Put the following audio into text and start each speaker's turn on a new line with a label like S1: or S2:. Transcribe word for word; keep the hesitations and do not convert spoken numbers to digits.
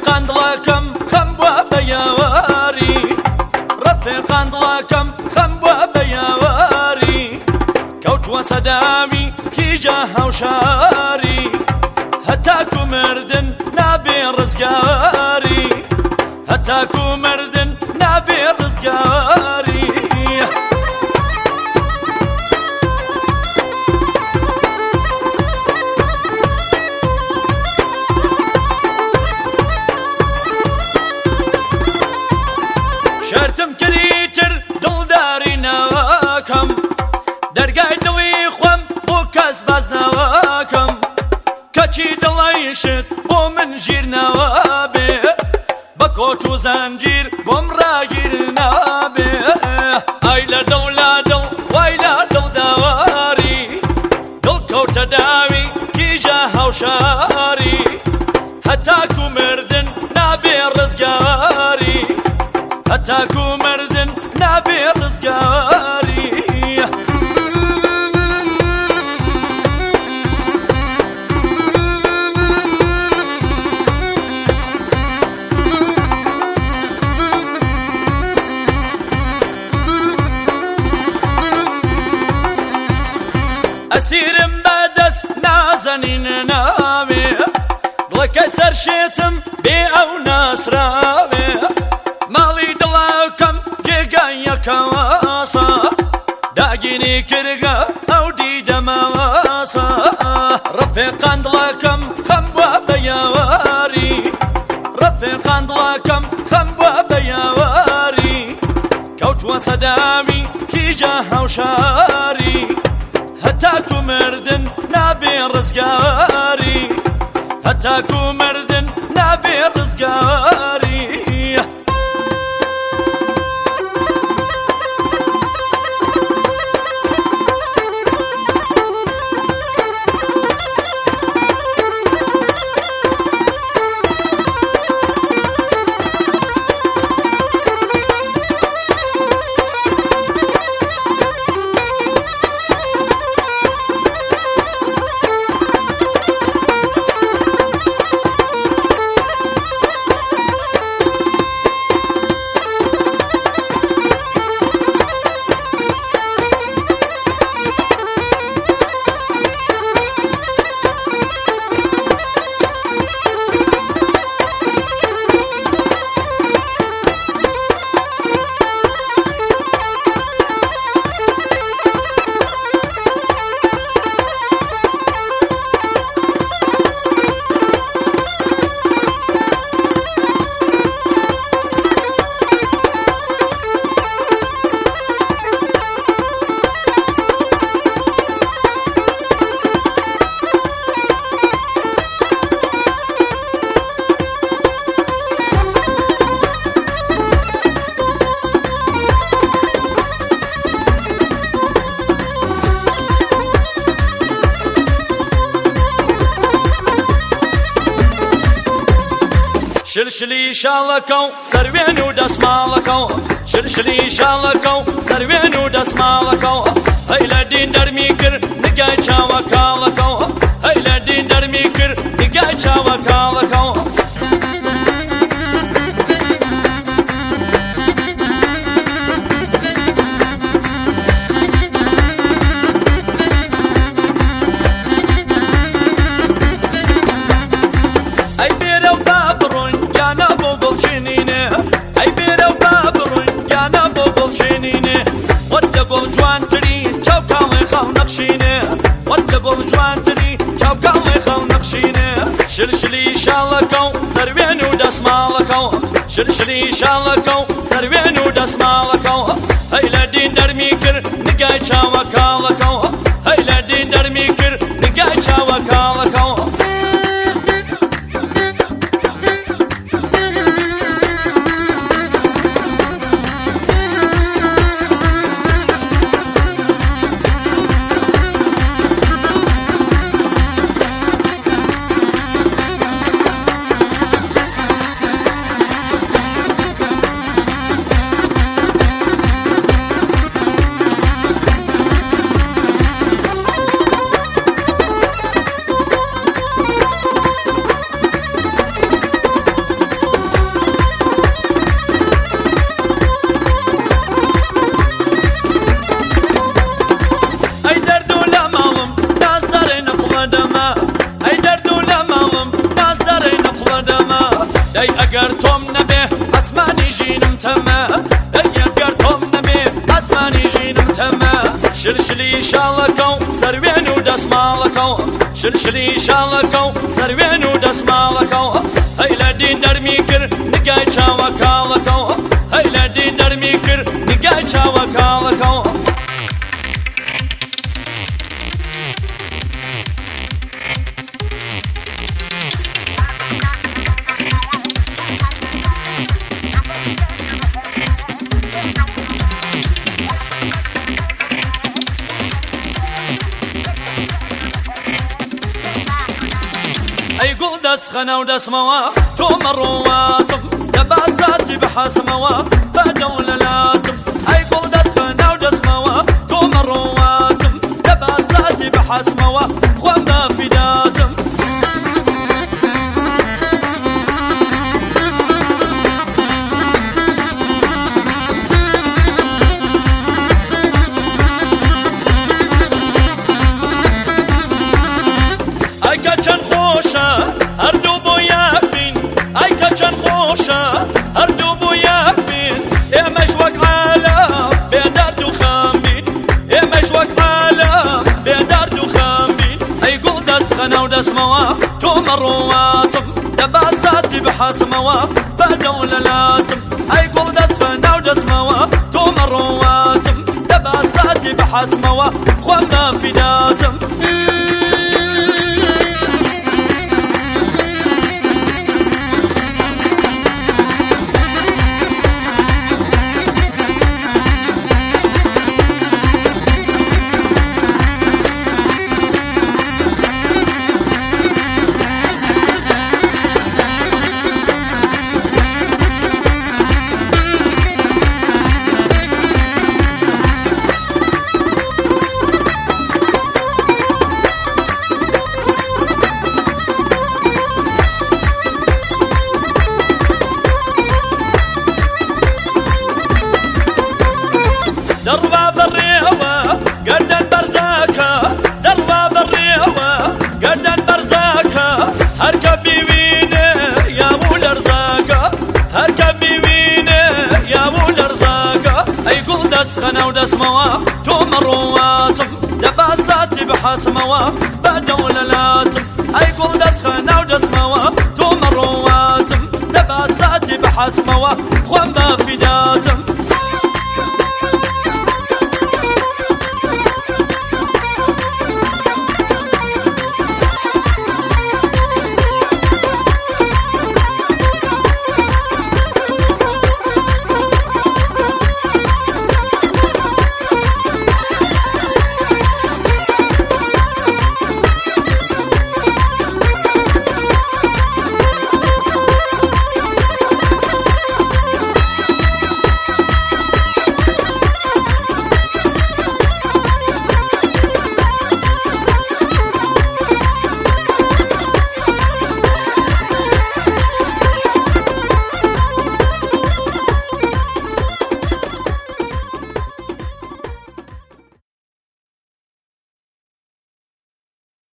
S1: ڕەفێقان دڵەکەم خەم بووە بە یاواری ڕەفێقان دڵەکەم خەم بووە بە یاواری کەوتووە سەدامی کیژە هاوشاری هەتاکو مردن نابێ ڕزگاری هەتاکو مردن نابێ ڕزگاری شرتم کریتر دڵداری ناوەکەم دەرگای دڵی خۆم بۆ کەس باز ناوەکەم کەچی دڵەیشت بۆ من ژیر ناوەبێ بە کۆت و زەنجیر بۆم ڕاگیر نابێ ئای لە دڵ لا دڵ وای لە دڵ داواری دڵ کەوتە داوی کیژە هاوشاری هەتاکو مردن نابێ ڕزگاری هەتاکو مردن نابێ ڕزگاری ئەسیرم بەدەست نازەنین ناوێ دڵەکە سەرشێتم بێ ئەو ناسراوێ ماڵی دڵەکەم جێگای یەکەواسە داگیری کردگە ئەو دیدەمەواسە ڕەفێقان دڵەکەم خەم بووە بە یاواری ڕەفێقان دڵەکەم خەم بووە بە یاواری کەوتووە سەدامی کیژە هاوشاری هەتاکو مردن نابێ ڕزگاری هەتاکو مردن نابێ ڕزگاری شلشلی شاڵەکە و سەروێن و دەسماڵەکە و شلشلی شاڵەکە و سەروێن و دەسماڵەکە و هەی لە دین دەرمی کرد نگای چاوە کاڵەکە و هەی لە دین دەرمی کرد نگای چاوە کاڵەکە و شلشلی شاڵەکە و سەروێن و دەسماڵەکە و شلشلی شاڵەکە و سەروێن و دەسماڵەکە و هەی لە دین دەرمی کرد نگای چاوە کاڵەکە و هەی لە دین دەرمی کرد نگای چاوە کاڵەکە و شلشلی شالکو سروێن و دەسماڵەکەو شلشلی شالکو سروێن و دەسماڵەکەو هەی لە دین دەرمی کرد نگای چاوە کاڵەکەو هەی لە دین دەرمی کرد نگای چاوە کاڵەکەو ئەی گوڵ دەستخەنە و دەسمەوە تۆ مەڕۆواتم دەباساتی بەحەسمەوە بەدەو لەلاتم ئەی گوڵ دەستخەنە و دەسمەوە تۆ مەڕۆواتم دەباساتی بەحەسمەوە خۆم بەفیداتم ئەیکە چەند خۆشە هەردوو بۆ یەک بین ئەیکە چەند خۆشە هەردوو بۆ یەک بین ئێمەش وەک عالەم بێدەرد و خەم بین ئێمەش وەک عالەم بێدەرد و خەم بین ئەی گوڵ دەستخەنە و دەسمەوە تۆ مەڕۆواتم دەباساتی بەحەسمەوە بەدەو لەلاتم ئەی گوڵ دەستخەنە و دەسمەوە تۆ مەڕۆواتم دەباساتی بەحەسمەوە خۆم بەفیداتم دەڕوا بەڕێوە گەردەن بەرزاکە دەڕوا بەڕێوە گەردەن بەرزاکە هەرکە بیوینێ یاوو لەرزاکە هەرکە بیوینێ یاوو لەرزاکە ئەی گوڵ دەستخەنە و دەسمەوە تۆ مەڕۆواتم دەباساتی بەحەسمەوە بەدەو لەلاتم ئەی گوڵ دەستخەنە و دەسمەوە تۆ مەڕۆواتم دەباساتی بەحەسمەوە خۆم بەفیدا